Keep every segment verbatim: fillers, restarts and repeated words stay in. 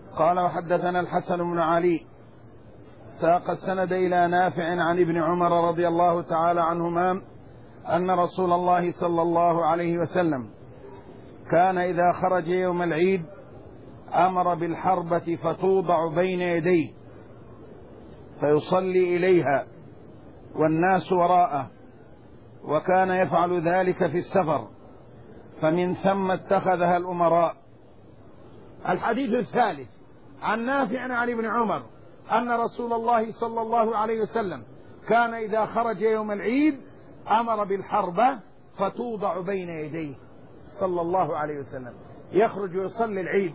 قال وحدثنا الحسن بن علي ساق السند إلى نافع عن ابن عمر رضي الله تعالى عنهما أن رسول الله صلى الله عليه وسلم كان إذا خرج يوم العيد أمر بالحربة فتوضع بين يديه فيصلي إليها والناس وراءه، وكان يفعل ذلك في السفر، فمن ثم اتخذها الأمراء. الحديث الثالث عن نافع عن ابن عمر أن رسول الله صلى الله عليه وسلم كان إذا خرج يوم العيد أمر بالحربة فتوضع بين يديه صلى الله عليه وسلم، يخرج ويصلي العيد.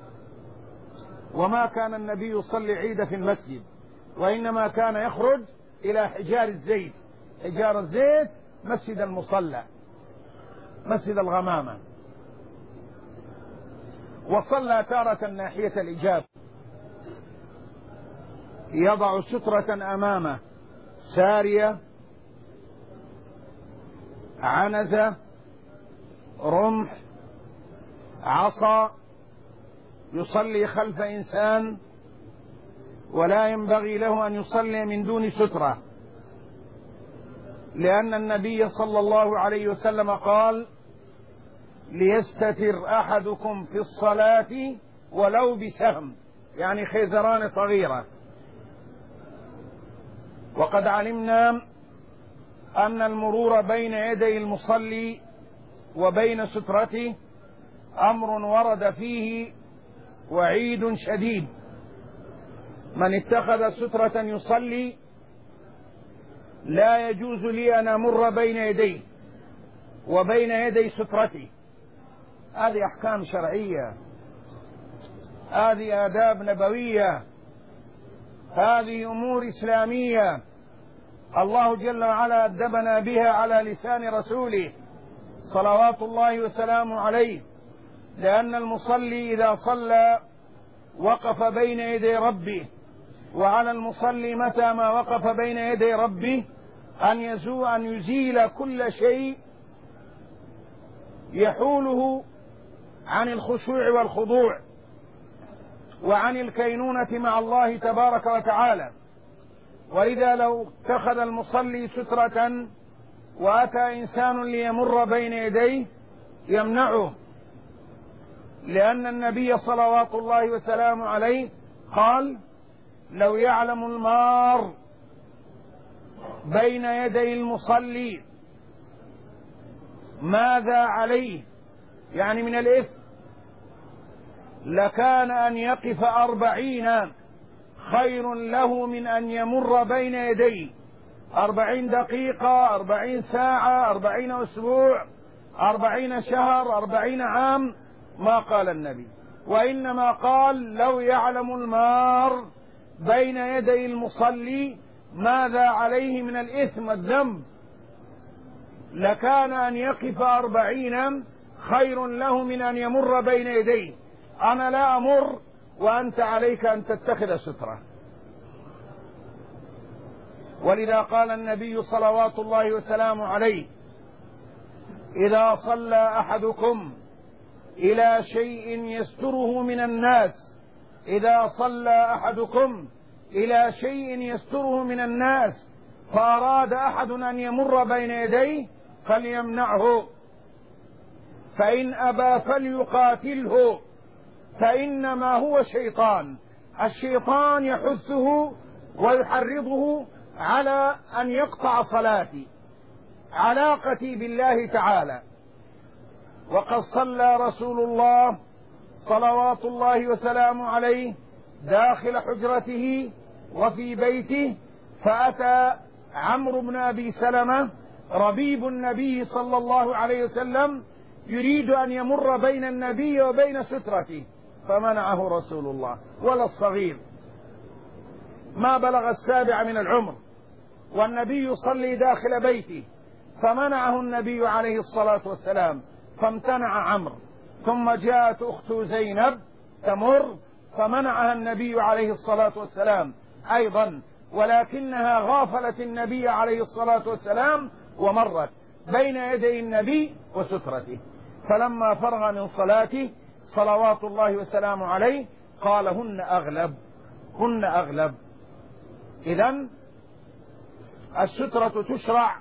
وما كان النبي يصلي العيد في المسجد، وإنما كان يخرج إلى حجار الزيت. حجار الزيت مسجد المصلى، مسجد الغمامة. وصلى تارة ناحية الإجابة، يضع سترة أمامه، سارية، عنزة، رمح، عصا، يصلي خلف إنسان، ولا ينبغي له أن يصلي من دون سترة، لأن النبي صلى الله عليه وسلم قال: ليستتر أحدكم في الصلاة ولو بسهم، يعني خيزران صغيرة. وقد علمنا أن المرور بين يدي المصلي وبين سترته أمر ورد فيه وعيد شديد. من اتخذ سترة يصلي لا يجوز لي أن أمر بين يديه وبين يدي سترته. هذه أحكام شرعية، هذه آداب نبوية، هذه أمور إسلامية الله جل وعلا أدبنا بها على لسان رسوله صلوات الله وسلامه عليه. لأن المصلي إذا صلى وقف بين يدي ربه، وعلى المصلي متى ما وقف بين يدي ربه أن يزول أن يزيل كل شيء يحوله عن الخشوع والخضوع وعن الكينونة مع الله تبارك وتعالى. ولذا لو اتخذ المصلي سترة وأتى إنسان ليمر بين يديه يمنعه، لأن النبي صلوات الله وسلامه عليه قال: لو يعلم المار بين يدي المصلي ماذا عليه، يعني من الإثم، لكان أن يقف أربعين خير له من أن يمر بين يديه أربعين دقيقة، أربعين ساعة، أربعين أسبوع، أربعين شهر، أربعين عام. ما قال النبي، وإنما قال: لو يعلم المار بين يدي المصلي ماذا عليه من الإثم والذنب لكان أن يقف أربعين خير له من أن يمر بين يديه. أنا لا أمر وأنت عليك أن تتخذ سترة. ولذا قال النبي صلوات الله وسلامه عليه: إذا صلى أحدكم إلى شيء يستره من الناس إذا صلى أحدكم إلى شيء يستره من الناس فأراد أحد أن يمر بين يديه فليمنعه، فإن أبى فليقاتله، فإنما هو شيطان. الشيطان يحثه ويحرضه على أن يقطع صلاتي، علاقتي بالله تعالى. وقد صلى رسول الله صلوات الله وسلامه عليه داخل حجرته وفي بيته، فأتى عمرو بن أبي سلمة ربيب النبي صلى الله عليه وسلم يريد أن يمر بين النبي وبين سترته، فمنعه رسول الله. ولا الصغير ما بلغ السابع من العمر والنبي يصلي داخل بيته، فمنعه النبي عليه الصلاة والسلام، فامتنع عمرو. ثم جاءت أخت زينب تمر فمنعها النبي عليه الصلاة والسلام أيضا، ولكنها غافلت النبي عليه الصلاة والسلام ومرت بين يدي النبي وسترته. فلما فرغ من صلاته صلوات الله وسلامه عليه قال هن أغلب هن أغلب. إذن السترة تشرع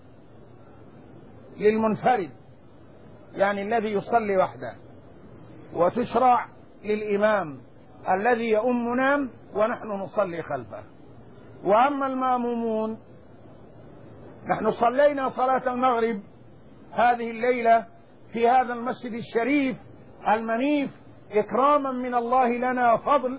للمنفرد، يعني الذي يصلي وحده، وتشرع للإمام الذي يؤمنا ونحن نصلي خلفه. وأما المأمومون، نحن صلينا صلاة المغرب هذه الليلة في هذا المسجد الشريف المنيف إكراما من الله لنا وفضل.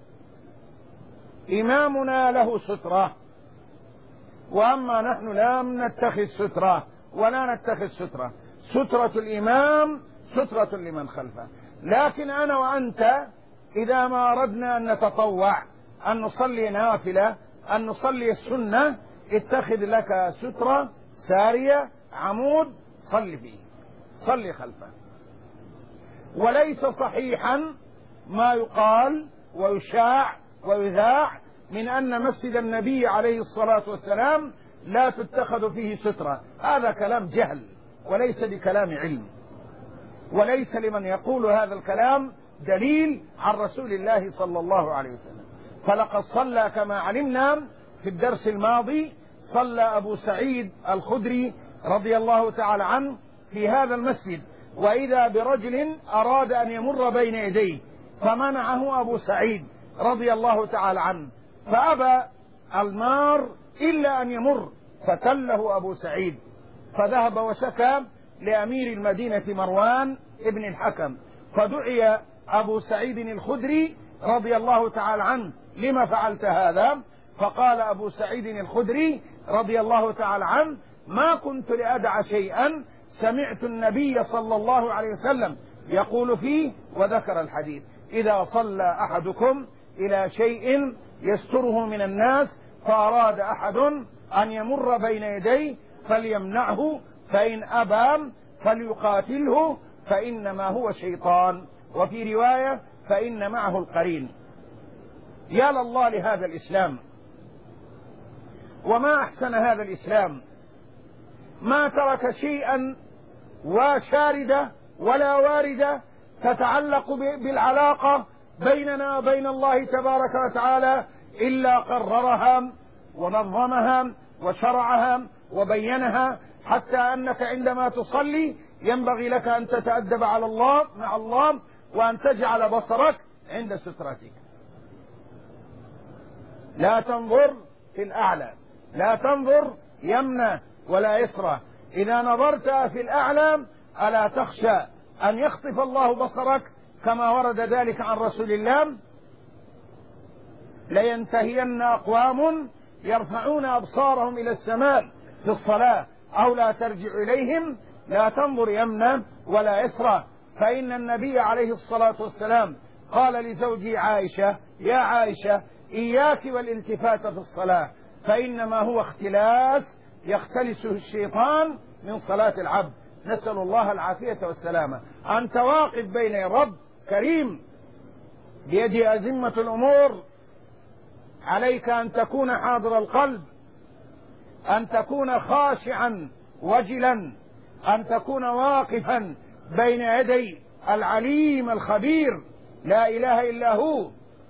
إمامنا له سترة، وأما نحن لم نتخذ سترة ولا نتخذ سترة. سترة الإمام سترة لمن خلفه. لكن أنا وأنت إذا ما أردنا أن نتطوع، أن نصلي نافلة، أن نصلي السنة، اتخذ لك سترة سارية عمود صل فيه، صلي خلفه. وليس صحيحا ما يقال ويشاع ويذاع من أن مسجد النبي عليه الصلاة والسلام لا تتخذ فيه سترة. هذا كلام جهل وليس بكلام علم، وليس لمن يقول هذا الكلام دليل عن رسول الله صلى الله عليه وسلم. فلقد صلى كما علمنا في الدرس الماضي، صلى أبو سعيد الخدري رضي الله تعالى عنه في هذا المسجد، وإذا برجل أراد أن يمر بين يديه فمنعه أبو سعيد رضي الله تعالى عنه، فأبى المار إلا أن يمر، فتله أبو سعيد، فذهب وشكى لأمير المدينة مروان ابن الحكم، فدعي أبو سعيد الخدري رضي الله تعالى عنه: لما فعلت هذا؟ فقال أبو سعيد الخدري رضي الله تعالى عنه: ما كنت لأدع شيئا سمعت النبي صلى الله عليه وسلم يقول فيه، وذكر الحديث: إذا صلى أحدكم إلى شيء يستره من الناس فأراد أحد أن يمر بين يديه فليمنعه، فإن أبى فليقاتله فإنما هو شيطان، وفي رواية: فإن معه القرين. يا لله لهذا الإسلام، وما أحسن هذا الإسلام، ما ترك شيئا وشاردة ولا واردة تتعلق بالعلاقة بيننا وبين الله تبارك وتعالى إلا قررها ونظمها وشرعها وبينها، حتى أنك عندما تصلي ينبغي لك أن تتأدب على الله مع الله، وأن تجعل بصرك عند سترتك، لا تنظر في الأعلى، لا تنظر يمنى ولا يسرى. إذا نظرت في الأعلى ألا تخشى أن يخطف الله بصرك كما ورد ذلك عن رسول الله: لينتهين أقوام يرفعون أبصارهم إلى السماء في الصلاة أو لا ترجع إليهم، لا تنظر يمنى ولا يسرى. فإن النبي عليه الصلاة والسلام قال لزوجي عائشة: يا عائشة، إياك والالتفات في الصلاة، فإنما هو اختلاس يختلسه الشيطان من صلاة العبد. نسأل الله العافية والسلامة. أنت واقف بين الرب كريم بيده أزمة الأمور، عليك أن تكون حاضر القلب، أن تكون خاشعا وجلا، أن تكون واقفا بين يدي العليم الخبير لا إله إلا هو،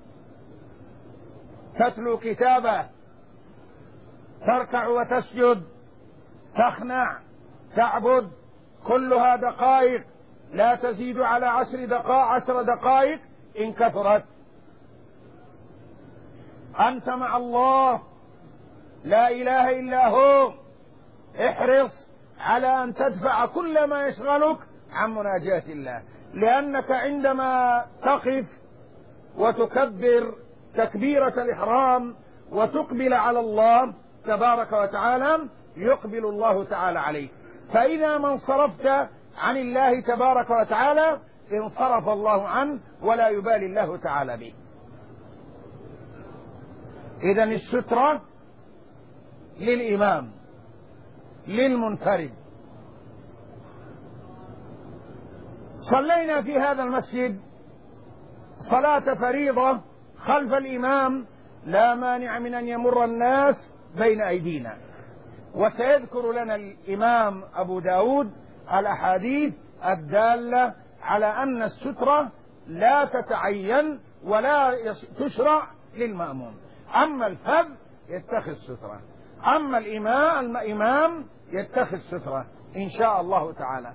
تتلو كتابه، تركع وتسجد، تخنع، تعبد، كلها دقائق لا تزيد على عشر دقائق عشر دقائق إن كثرت. أنت مع الله لا إله إلا هو. احرص على أن تدفع كل ما يشغلك عن مناجاة الله، لأنك عندما تقف وتكبر تكبيرة الإحرام وتقبل على الله تبارك وتعالى يقبل الله تعالى عليك. فإذا ما انصرفت عن الله تبارك وتعالى انصرف الله عنه ولا يبالي الله تعالى به. إذن السترة للإمام للمنفرد. صلينا في هذا المسجد صلاة فريضة خلف الإمام، لا مانع من أن يمر الناس بين أيدينا، وسيذكر لنا الإمام أبو داود الأحاديث الدالة على أن السترة لا تتعين ولا تشرع للمأموم. أما الفذ يتخذ سترة، أما الإمام الإمام يتخذ سترة إن شاء الله تعالى.